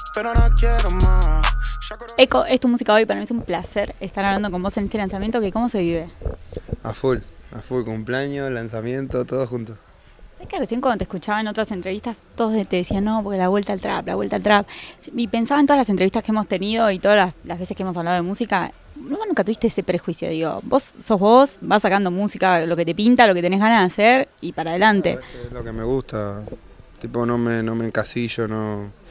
pero no quiero más. Eco, es tu música hoy, para mí es un placer estar hablando con vos en este lanzamiento, que ¿cómo se vive? A full, cumpleaños, lanzamiento, todo junto. ¿Sabes que recién cuando te escuchaba en otras entrevistas todos te decían no, porque la vuelta al trap, la vuelta al trap? Y pensaba en todas las entrevistas que hemos tenido y todas las veces que hemos hablado de música, vos nunca tuviste ese prejuicio, digo, vos sos vos, vas sacando música, lo que te pinta, lo que tenés ganas de hacer y para adelante. Es lo que me gusta, tipo no me encasillo, no.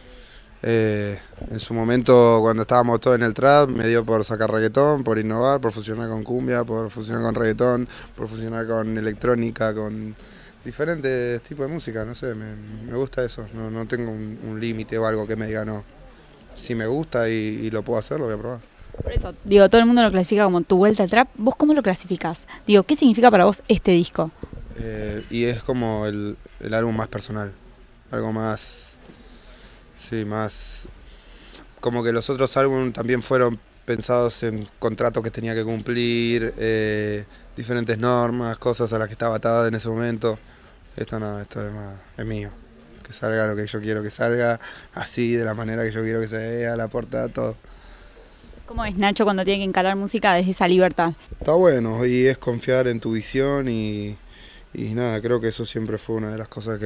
En su momento cuando estábamos todos en el trap me dio por sacar reggaetón, por innovar, por fusionar con cumbia, por fusionar con reggaetón, por fusionar con electrónica, con diferentes tipos de música, no sé, me gusta eso, no tengo un límite o algo que me diga no. Si me gusta y lo puedo hacer, lo voy a probar. Por eso, digo, todo el mundo lo clasifica como tu vuelta al trap. ¿Vos cómo lo clasificás? Digo, ¿qué significa para vos este disco? Y es como el álbum más personal, algo más. Sí, más como que los otros álbumes también fueron pensados en contratos que tenía que cumplir, diferentes normas, cosas a las que estaba atada en ese momento. Esto no, esto es mío. Que salga lo que yo quiero que salga, así, de la manera que yo quiero que se vea, la portada, todo. ¿Cómo es Nacho cuando tiene que encarar música desde esa libertad? Está bueno, y es confiar en tu visión y nada, creo que eso siempre fue una de las cosas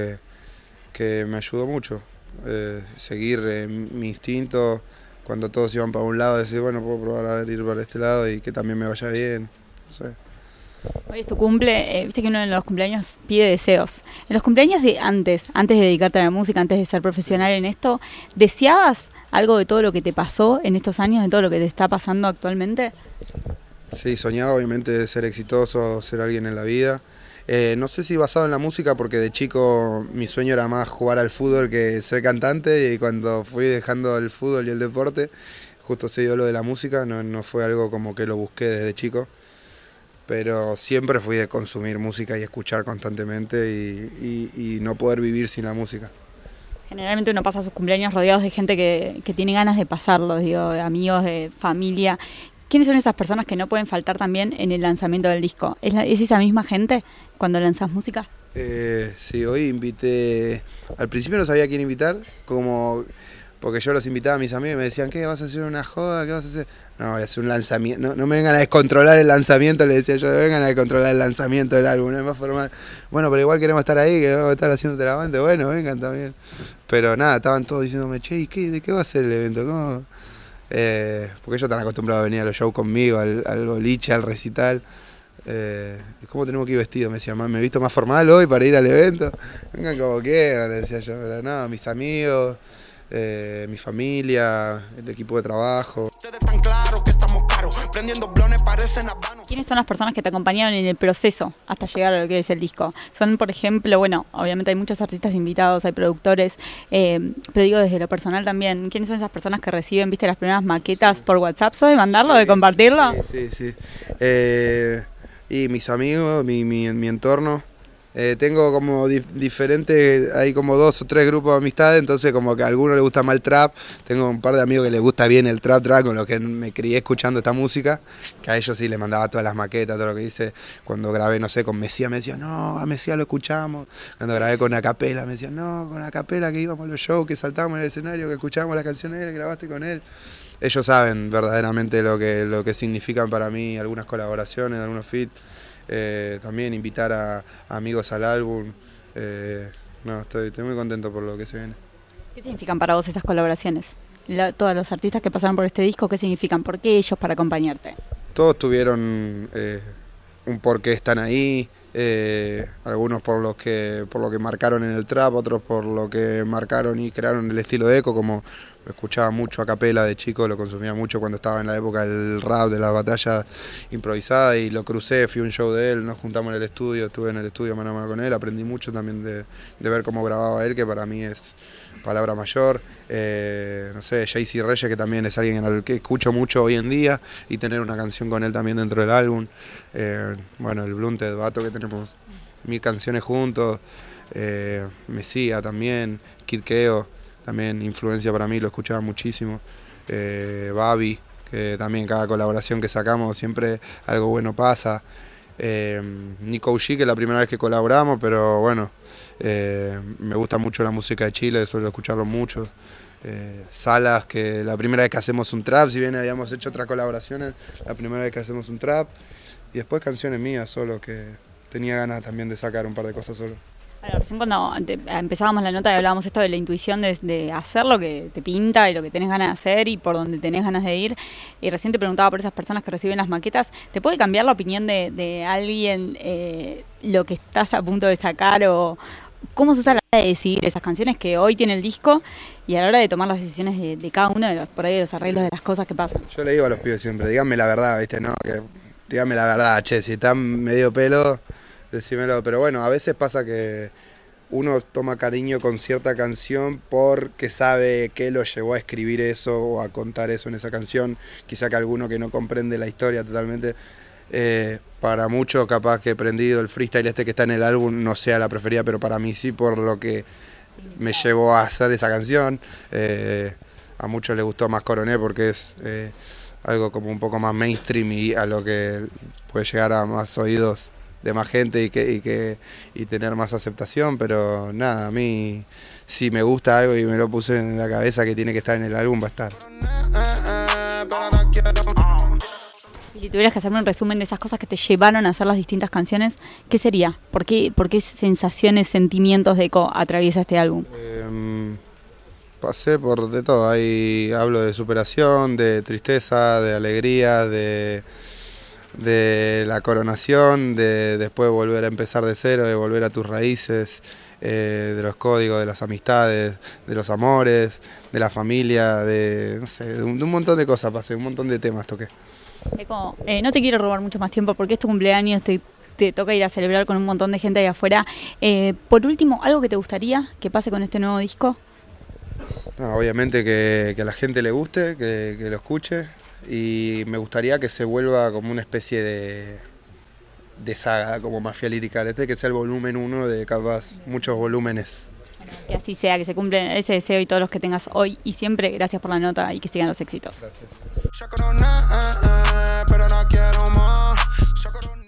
que me ayudó mucho. Seguir mi instinto cuando todos iban para un lado, decir bueno, puedo probar a ir para este lado y que también me vaya bien, no sé. Hoy es tu cumple, viste que uno en los cumpleaños pide deseos. En los cumpleaños de antes de dedicarte a la música, antes de ser profesional en esto, ¿deseabas algo de todo lo que te pasó en estos años, de todo lo que te está pasando actualmente? Sí, soñaba obviamente de ser exitoso, ser alguien en la vida. No sé si basado en la música, porque de chico mi sueño era más jugar al fútbol que ser cantante, y cuando fui dejando el fútbol y el deporte, justo se dio lo de la música, no fue algo como que lo busqué desde chico, pero siempre fui de consumir música y escuchar constantemente y no poder vivir sin la música. Generalmente uno pasa sus cumpleaños rodeados de gente que tiene ganas de pasarlos, digo, de amigos, de familia. ¿Quiénes son esas personas que no pueden faltar también en el lanzamiento del disco? ¿Es esa misma gente cuando lanzás música? Sí, hoy invité, al principio no sabía a quién invitar, porque yo los invitaba a mis amigos y me decían, ¿qué? ¿Vas a hacer una joda? ¿Qué vas a hacer? No, voy a hacer un lanzamiento, no me vengan a descontrolar el lanzamiento, le decía yo, no vengan a descontrolar el lanzamiento del álbum, es más formal. Bueno, pero igual queremos estar ahí, que vamos a estar haciendo la banda, bueno, vengan también. Pero nada, estaban todos diciéndome, che, ¿de qué va a ser el evento? ¿Cómo? Porque ellos están acostumbrados a venir a los shows conmigo, al boliche, al recital. ¿Cómo tenemos que ir vestidos? Me decía, me he visto más formal hoy para ir al evento. Vengan como quieran, le decía yo. Pero no, mis amigos, mi familia, el equipo de trabajo. ¿Quiénes son las personas que te acompañaron en el proceso hasta llegar a lo que es el disco? Son, por ejemplo, bueno, obviamente hay muchos artistas invitados, hay productores, pero digo desde lo personal también, ¿quiénes son esas personas que reciben, viste, las primeras maquetas por WhatsApp? ¿Sos de mandarlo, de compartirlo? Sí. Y mis amigos, mi entorno. Tengo como diferentes, hay como 2 o 3 grupos de amistades, entonces como que a algunos les gusta más el trap, tengo un par de amigos que les gusta bien el trap con los que me crié escuchando esta música, que a ellos sí les mandaba todas las maquetas, todo lo que hice. Cuando grabé, no sé, con Mesía me decían, no, a Mesía lo escuchamos. Cuando grabé con Acapela me decían, no, con Acapela que íbamos a los shows, que saltábamos en el escenario, que escuchábamos las canciones de él, grabaste con él. Ellos saben verdaderamente lo que significan para mí algunas colaboraciones, algunos feats. También invitar a amigos al álbum. Estoy muy contento por lo que se viene. ¿Qué significan para vos esas colaboraciones? Todos los artistas que pasaron por este disco, ¿qué significan? ¿Por qué ellos para acompañarte? Todos tuvieron un porqué están ahí, algunos por lo que marcaron en el trap, otros por lo que marcaron y crearon el estilo de Eco, como escuchaba mucho a capela de chico, lo consumía mucho cuando estaba en la época del rap, de la batalla improvisada, y lo crucé, fui a un show de él, nos juntamos en el estudio, estuve en el estudio mano a mano con él, aprendí mucho también de ver cómo grababa él, que para mí es palabra mayor. No sé, Jaycee Reyes, que también es alguien al que escucho mucho hoy en día, y tener una canción con él también dentro del álbum. Bueno, el Blunted Vato, que tenemos 1000 canciones juntos. Mesía también, Kid Keo, también influencia para mí, lo escuchaba muchísimo. Babi, que también cada colaboración que sacamos siempre algo bueno pasa. Nico G, que es la primera vez que colaboramos, pero bueno, me gusta mucho la música de Chile, suelo escucharlo mucho. Salas, que la primera vez que hacemos un trap, si bien habíamos hecho otras colaboraciones, la primera vez que hacemos un trap, y después canciones mías solo, que tenía ganas también de sacar un par de cosas solo. Bueno, recién cuando empezábamos la nota y hablábamos esto de la intuición de hacer lo que te pinta y lo que tenés ganas de hacer y por donde tenés ganas de ir, y recién te preguntaba por esas personas que reciben las maquetas, ¿te puede cambiar la opinión de alguien lo que estás a punto de sacar o cómo se usa a la hora de decidir esas canciones que hoy tiene el disco y a la hora de tomar las decisiones de cada uno de los, por ahí, de los arreglos de las cosas que pasan? Yo le digo a los pibes siempre, díganme la verdad, ¿viste? No, que díganme la verdad, che, si están medio pelo, decímelo. Pero bueno, a veces pasa que uno toma cariño con cierta canción porque sabe que lo llevó a escribir eso o a contar eso en esa canción. Quizá que alguno que no comprende la historia totalmente, para muchos capaz que Prendido, el freestyle este que está en el álbum, no sea la preferida, pero para mí sí, por lo que me llevó a hacer esa canción. A muchos les gustó más Coroné porque es algo como un poco más mainstream y a lo que puede llegar a más oídos de más gente y tener más aceptación, pero nada, a mí si me gusta algo y me lo puse en la cabeza que tiene que estar en el álbum, va a estar. Y si tuvieras que hacerme un resumen de esas cosas que te llevaron a hacer las distintas canciones, ¿qué sería? ¿Por qué sensaciones, sentimientos de Eco atraviesa este álbum? Pasé por de todo, ahí hablo de superación, de tristeza, de alegría, de la coronación, de después volver a empezar de cero, de volver a tus raíces, de los códigos, de las amistades, de los amores, de la familia, no sé, de un montón de cosas pasé, un montón de temas toqué. Eco, no te quiero robar mucho más tiempo porque es tu cumpleaños, te toca ir a celebrar con un montón de gente ahí afuera. Por último, ¿algo que te gustaría que pase con este nuevo disco? No, obviamente que a la gente le guste, que lo escuche, y me gustaría que se vuelva como una especie de saga, como Mafia Lirical, que sea el volumen 1 de capaz muchos volúmenes. Bueno, que así sea, que se cumplen ese deseo y todos los que tengas hoy y siempre. Gracias por la nota y que sigan los éxitos. Gracias.